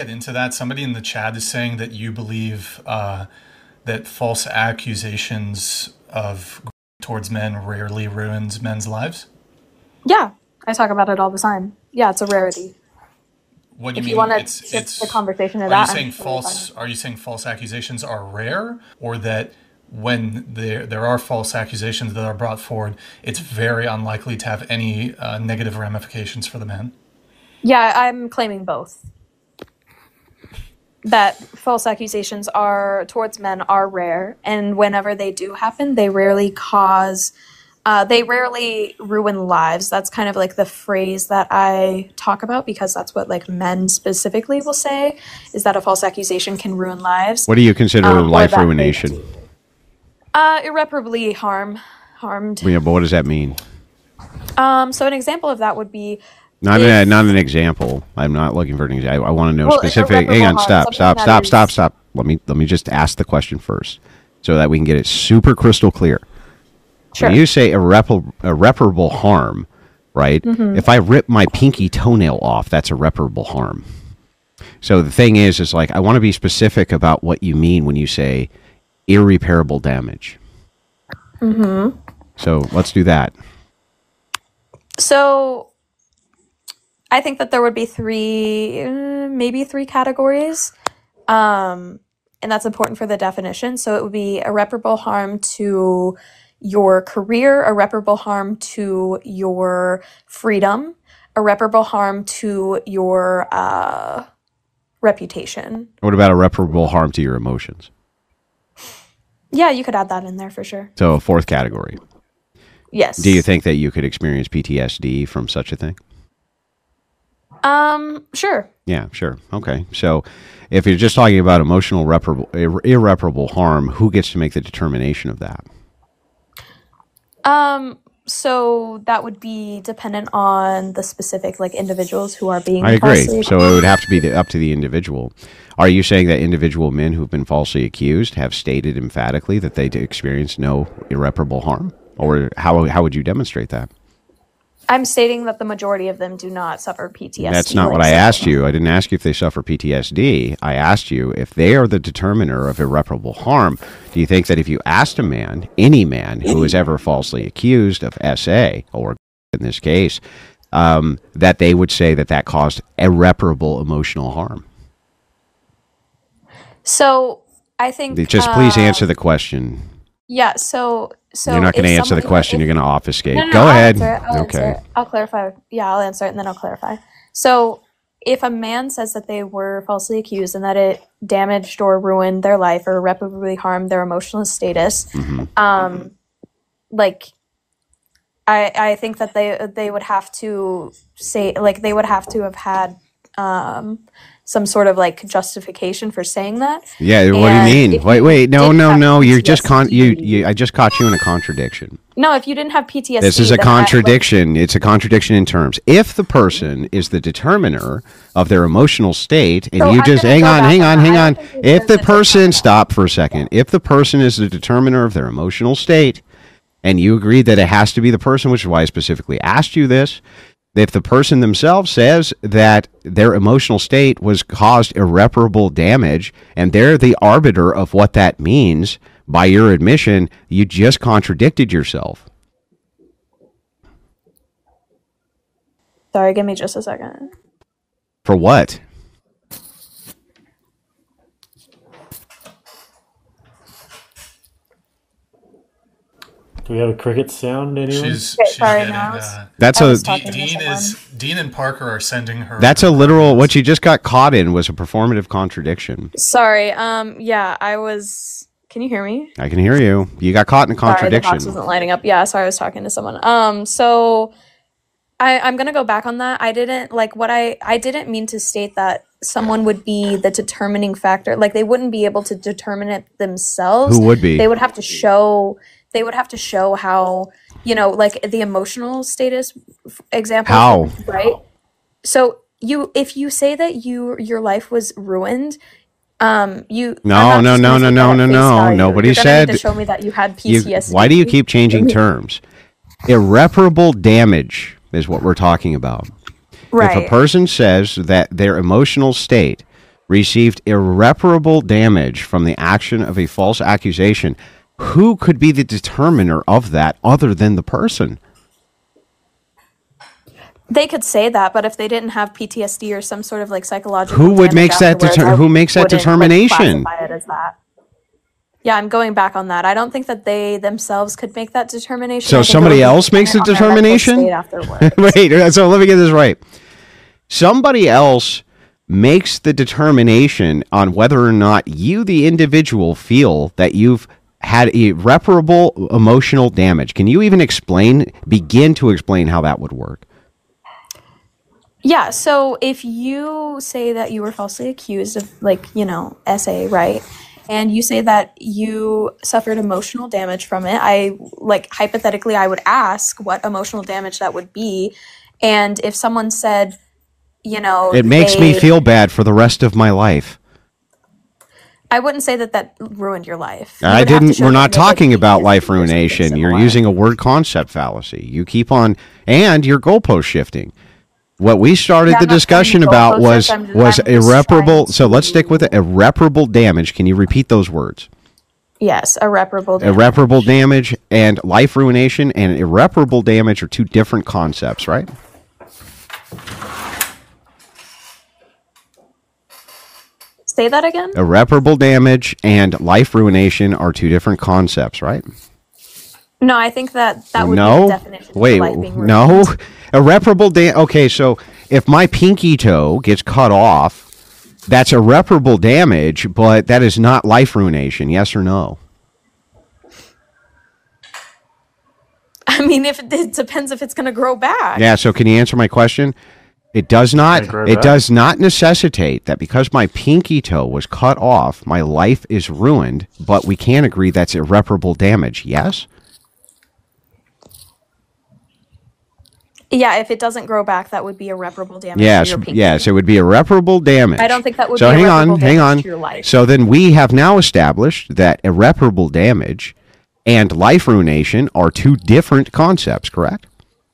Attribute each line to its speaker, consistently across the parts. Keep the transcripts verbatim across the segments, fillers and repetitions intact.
Speaker 1: Get into that. Somebody in the chat is saying that you believe uh, that false accusations of towards men rarely ruins men's lives.
Speaker 2: Yeah, I talk about it all the time. Yeah, it's a rarity.
Speaker 1: What do you
Speaker 2: if
Speaker 1: mean?
Speaker 2: you want to
Speaker 1: it's,
Speaker 2: shift
Speaker 1: it's,
Speaker 2: the conversation to
Speaker 1: are
Speaker 2: that,
Speaker 1: you saying
Speaker 2: I'm
Speaker 1: false?
Speaker 2: totally
Speaker 1: Are you saying false accusations are rare, or that when there there are false accusations that are brought forward, it's very unlikely to have any uh, negative ramifications for the man?
Speaker 2: Yeah, I'm claiming both. That false accusations are towards men are rare, and whenever they do happen, they rarely cause. Uh, they rarely ruin lives. That's kind of like the phrase that I talk about because that's what like men specifically will say is that a false accusation can ruin lives.
Speaker 3: What do you consider
Speaker 2: um,
Speaker 3: life ruination?
Speaker 2: Uh, irreparably harm, harmed.
Speaker 3: Yeah, but what does that mean?
Speaker 2: Um, so an example of that would be
Speaker 3: not
Speaker 2: if,
Speaker 3: a, not an example. I'm not looking for an example. I, I want to know
Speaker 2: well,
Speaker 3: specific. Hang on,
Speaker 2: harm,
Speaker 3: stop, stop, stop,
Speaker 2: is,
Speaker 3: stop, stop. Let me let me just ask the question first, so that we can get it super crystal clear.
Speaker 2: Sure.
Speaker 3: When you say irreparable, irreparable harm, right? Mm-hmm. If I rip my pinky toenail off, that's irreparable harm. So the thing is, is like I want to be specific about what you mean when you say irreparable damage.
Speaker 2: Mm-hmm.
Speaker 3: So let's do that.
Speaker 2: So I think that there would be three, uh, maybe three categories. Um, and that's important for the definition. So it would be irreparable harm to your career, irreparable harm to your freedom, irreparable harm to your uh, reputation.
Speaker 3: What about irreparable harm to your emotions?
Speaker 2: Yeah, you could add that in there for sure.
Speaker 3: So a fourth category.
Speaker 2: Yes.
Speaker 3: Do you think that you could experience P T S D from such a thing?
Speaker 2: Um, sure.
Speaker 3: Yeah, sure. Okay. So if you're just talking about emotional irreparable, irreparable harm, who gets to make the determination of that?
Speaker 2: Um, so that would be dependent on the specific like individuals who are being
Speaker 3: I agree.
Speaker 2: falsely
Speaker 3: So it would have to be the, up to the individual. Are you saying that individual men who've been falsely accused have stated emphatically that they experienced no irreparable harm? Or how how would you demonstrate that?
Speaker 2: I'm stating that the majority of them do not suffer P T S D.
Speaker 3: That's not what I asked you. I didn't ask you if they suffer P T S D. I asked you if they are the determiner of irreparable harm. Do you think that if you asked a man, any man who was ever falsely accused of S A, or in this case, um, that they would say that that caused irreparable emotional harm?
Speaker 2: So I think
Speaker 3: just
Speaker 2: uh,
Speaker 3: please answer the question.
Speaker 2: Yeah. So so
Speaker 3: you're not going to answer the
Speaker 2: someone,
Speaker 3: question.
Speaker 2: if,
Speaker 3: you're going to obfuscate.
Speaker 2: no, no,
Speaker 3: Go
Speaker 2: no,
Speaker 3: ahead.
Speaker 2: I'll answer it, I'll
Speaker 3: okay.
Speaker 2: Answer it. I'll clarify. Yeah, I'll answer it and then I'll clarify. So if a man says that they were falsely accused and that it damaged or ruined their life or irreparably harmed their emotional status, mm-hmm. um, like I I think that they they would have to say like they would have to have had um, some sort of like justification for saying that.
Speaker 3: Yeah, what
Speaker 2: and
Speaker 3: do you mean? Wait, wait, no, no, no. You're
Speaker 2: P T S D,
Speaker 3: just con. You, you. I just caught you in a contradiction.
Speaker 2: No, if you didn't have P T S D,
Speaker 3: this is a
Speaker 2: then
Speaker 3: contradiction.
Speaker 2: I, like,
Speaker 3: it's a contradiction in terms. If the person is the determiner of their emotional state, and
Speaker 2: so
Speaker 3: you
Speaker 2: I'm
Speaker 3: just hang on, hang on, hang on. If the person, stop for a second. If the person is the determiner of their emotional state, and you agree that it has to be the person, which is why I specifically asked you this. If the person themselves says that their emotional state was caused irreparable damage, and they're the arbiter of what that means, by your admission, you just contradicted yourself.
Speaker 2: Sorry, give me just a second.
Speaker 3: For what?
Speaker 4: Do we have a cricket sound anyway?
Speaker 1: She's,
Speaker 2: okay,
Speaker 1: she's
Speaker 2: sorry,
Speaker 1: getting,
Speaker 2: no,
Speaker 1: uh,
Speaker 3: that's
Speaker 2: I
Speaker 3: a
Speaker 1: Dean, Dean is Dean and Parker are sending her.
Speaker 3: That's a literal. What you just got caught in was a performative contradiction.
Speaker 2: Sorry. Um. Yeah, I was. Can you hear me?
Speaker 3: I can hear you. You got caught in a contradiction.
Speaker 2: Sorry, the box wasn't lighting up. Yeah, sorry, I was talking to someone. Um. So, I I'm gonna go back on that. I didn't like what I I didn't mean to state that someone would be the determining factor. Like they wouldn't be able to determine it themselves.
Speaker 3: Who would be?
Speaker 2: They would have to show. They would have to show how, you know, like the emotional status example.
Speaker 3: How?
Speaker 2: Right? So you, if you say that you, your life was ruined, um, you.
Speaker 3: No, no, no, no, no, no, no. Nobody
Speaker 2: You're
Speaker 3: said.
Speaker 2: Need to show me that you had P T S D.
Speaker 3: You, why do you keep changing terms? Irreparable damage is what we're talking about.
Speaker 2: Right.
Speaker 3: If a person says that their emotional state received irreparable damage from the action of a false accusation, who could be the determiner of that other than the person?
Speaker 2: They could say that, but if they didn't have P T S D or some sort of like psychological,
Speaker 3: Who would
Speaker 2: damage
Speaker 3: make that
Speaker 2: afterwards,
Speaker 3: deter-
Speaker 2: I
Speaker 3: who makes that
Speaker 2: wouldn't, like,
Speaker 3: determination?
Speaker 2: classify it as that. Yeah, I'm going back on that. I don't think that they themselves could make that determination.
Speaker 3: So
Speaker 2: I think it
Speaker 3: somebody
Speaker 2: would be
Speaker 3: else makes the
Speaker 2: dependent on their mental
Speaker 3: determination?
Speaker 2: state afterwards.
Speaker 3: Wait, so let me get this right. Somebody else makes the determination on whether or not you, the individual, feel that you've had irreparable emotional damage. Can you even explain, begin to explain how that would work?
Speaker 2: Yeah, so if you say that you were falsely accused of, like, you know, S A, right? And you say that you suffered emotional damage from it, I, like, hypothetically, I would ask what emotional damage that would be. And if someone said, you know,
Speaker 3: It makes
Speaker 2: they,
Speaker 3: me feel bad for the rest of my life.
Speaker 2: I wouldn't say that that ruined your life. You
Speaker 3: I
Speaker 2: would have to
Speaker 3: didn't.
Speaker 2: show
Speaker 3: We're
Speaker 2: them
Speaker 3: not
Speaker 2: that it
Speaker 3: talking about
Speaker 2: is
Speaker 3: life
Speaker 2: something
Speaker 3: ruination. You're
Speaker 2: similar.
Speaker 3: using a word concept fallacy. You keep on, and you're goalpost shifting. What we started
Speaker 2: Yeah,
Speaker 3: the
Speaker 2: I'm not
Speaker 3: discussion
Speaker 2: trying to
Speaker 3: about
Speaker 2: goalpost
Speaker 3: was
Speaker 2: shift. I'm just-
Speaker 3: was
Speaker 2: I'm just
Speaker 3: irreparable.
Speaker 2: trying
Speaker 3: So let's
Speaker 2: to-
Speaker 3: stick with it. Irreparable damage. Can you repeat those words?
Speaker 2: Yes, irreparable damage.
Speaker 3: Irreparable damage and life ruination and irreparable damage are two different concepts, right?
Speaker 2: Say that again?
Speaker 3: Irreparable damage and life ruination are two different concepts, right?
Speaker 2: No, I think that that would
Speaker 3: no.
Speaker 2: be the definition
Speaker 3: Wait,
Speaker 2: of life being ruined.
Speaker 3: no. Irreparable damage. Okay, so if my pinky toe gets cut off, that's irreparable damage, but that is not life ruination. Yes or no?
Speaker 2: I mean, if it, it depends if it's going to grow back.
Speaker 3: Yeah. So can you answer my question? It does not.
Speaker 4: Can I grow
Speaker 3: It
Speaker 4: back?
Speaker 3: does not necessitate that because my pinky toe was cut off, my life is ruined. But we can agree that's irreparable damage. Yes.
Speaker 2: Yeah, if it doesn't grow back, that would be irreparable damage
Speaker 3: Yes,
Speaker 2: to your pinky.
Speaker 3: yes, it would be irreparable damage.
Speaker 2: I don't think that would
Speaker 3: so
Speaker 2: be
Speaker 3: hang
Speaker 2: irreparable
Speaker 3: on, hang
Speaker 2: damage
Speaker 3: on.
Speaker 2: to your life.
Speaker 3: So then we have now established that irreparable damage and life ruination are two different concepts, correct?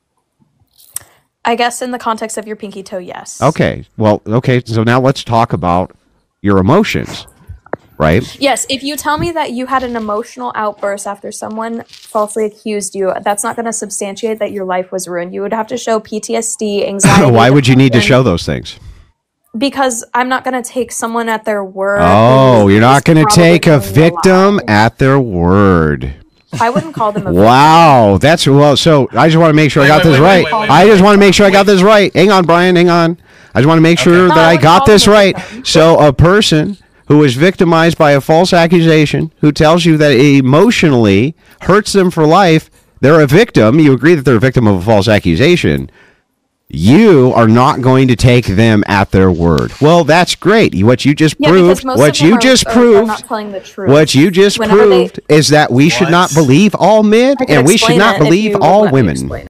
Speaker 2: I guess in the context of your pinky toe, yes.
Speaker 3: Okay. Well, okay. So now let's talk about your emotions, right?
Speaker 2: Yes, if you tell me that you had an emotional outburst after someone falsely accused you, that's not going to substantiate that your life was ruined. You would have to show P T S D, anxiety.
Speaker 3: Why would you need to
Speaker 2: depression,
Speaker 3: show those things?
Speaker 2: Because I'm not going to take someone at their word.
Speaker 3: Oh,
Speaker 2: who
Speaker 3: you're not
Speaker 2: is
Speaker 3: going to
Speaker 2: probably
Speaker 3: take a
Speaker 2: telling you
Speaker 3: victim
Speaker 2: lie.
Speaker 3: at their word.
Speaker 2: I wouldn't call them a victim.
Speaker 3: Wow, that's well. So I just want to make sure
Speaker 1: Wait,
Speaker 3: I got
Speaker 1: wait,
Speaker 3: this
Speaker 1: wait,
Speaker 3: right.
Speaker 1: wait, wait, wait,
Speaker 3: I just
Speaker 1: wait.
Speaker 3: want to make sure I got this right. Hang on, Brian. Hang on. I just want to make sure
Speaker 2: No,
Speaker 3: that
Speaker 2: I
Speaker 3: I
Speaker 2: wouldn't
Speaker 3: got
Speaker 2: call
Speaker 3: this
Speaker 2: them a
Speaker 3: right.
Speaker 2: victim.
Speaker 3: So a person who is victimized by a false accusation, who tells you that it emotionally hurts them for life, they're a victim. You agree that they're a victim of a false accusation. You are not going to take them at their word. Well, that's great. What you just
Speaker 2: Yeah, because
Speaker 3: proved,
Speaker 2: most
Speaker 3: what
Speaker 2: of them
Speaker 3: you
Speaker 2: are-
Speaker 3: just
Speaker 2: are- are
Speaker 3: proved,
Speaker 2: not telling the truth.
Speaker 3: what you just
Speaker 2: Whenever they-
Speaker 3: proved is that we should
Speaker 1: What?
Speaker 3: not believe all men
Speaker 2: I can
Speaker 3: and we should
Speaker 2: explain
Speaker 3: not
Speaker 2: it if
Speaker 3: believe
Speaker 2: you would
Speaker 3: all
Speaker 2: let me
Speaker 3: women.
Speaker 2: explain